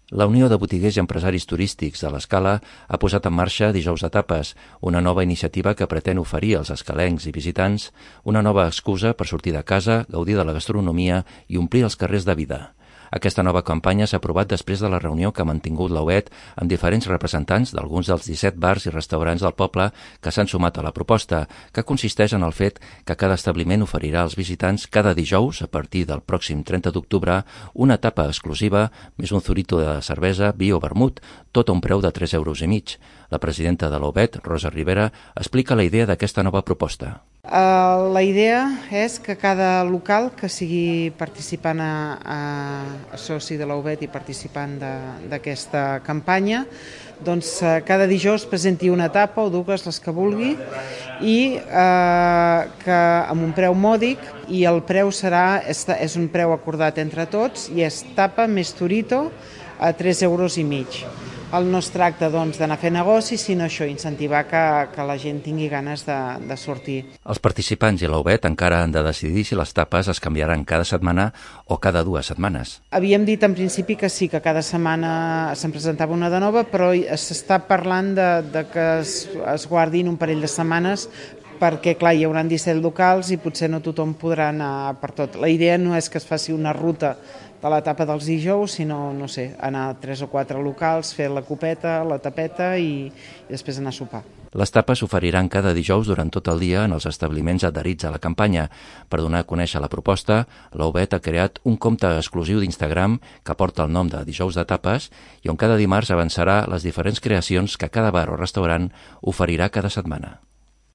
La Unió de Botiguers i Empresaris Turístics de l'Escala ha posat en marxa Dijous de Tapes, una nova iniciativa que pretén oferir als escalencs i visitants una nova excusa per sortir de casa, gaudir de la gastronomia i omplir els carrers de vida. Aquesta nova campanya s'ha aprovat després de la reunió que ha mantingut la UET amb diferents representants d'alguns dels 17 bars i restaurants del poble que s'han sumat a la proposta, que consisteix en el fet que cada establiment oferirà als visitants cada dijous, a partir del pròxim 30 d'octubre, una tapa exclusiva, més un zurito de cervesa, vi o vermut, tot a un preu de 3,5 euros. La presidenta de la UET, Rosa Rivera, explica la idea d'aquesta nova proposta. La idea és que cada local que sigui participant soci de la UBET i participant d'aquesta campanya, doncs cada dijous presenti una tapa o dues, les que vulgui, i que amb un preu mòdic, i el preu és un preu acordat entre tots i és tapa més zurito a 3,5 euros. No es tracta d'anar a fer negoci, sinó això, incentivar que la gent tingui ganes de sortir. Els participants i la UBET encara han de decidir si les tapes es canviaran cada setmana o cada 2 setmanes. Havíem dit en principi que sí, que cada setmana se'n presentava una de nova, però s'està parlant de que es guardin un parell de setmanes, perquè, clar, hi haurà 17 locals i potser no tothom podrà anar per tot. La idea no és que es faci una ruta de la tapa dels dijous, sinó, no sé, anar a 3 o 4 locals, fer la copeta, la tapeta i després anar a sopar. Les tapes s'oferiran cada dijous durant tot el dia en els establiments adherits a la campanya. Per donar a conèixer la proposta, la UBET ha creat un compte exclusiu d'Instagram que porta el nom de Dijous de Tapes i on cada dimarts avançarà les diferents creacions que cada bar o restaurant oferirà cada setmana.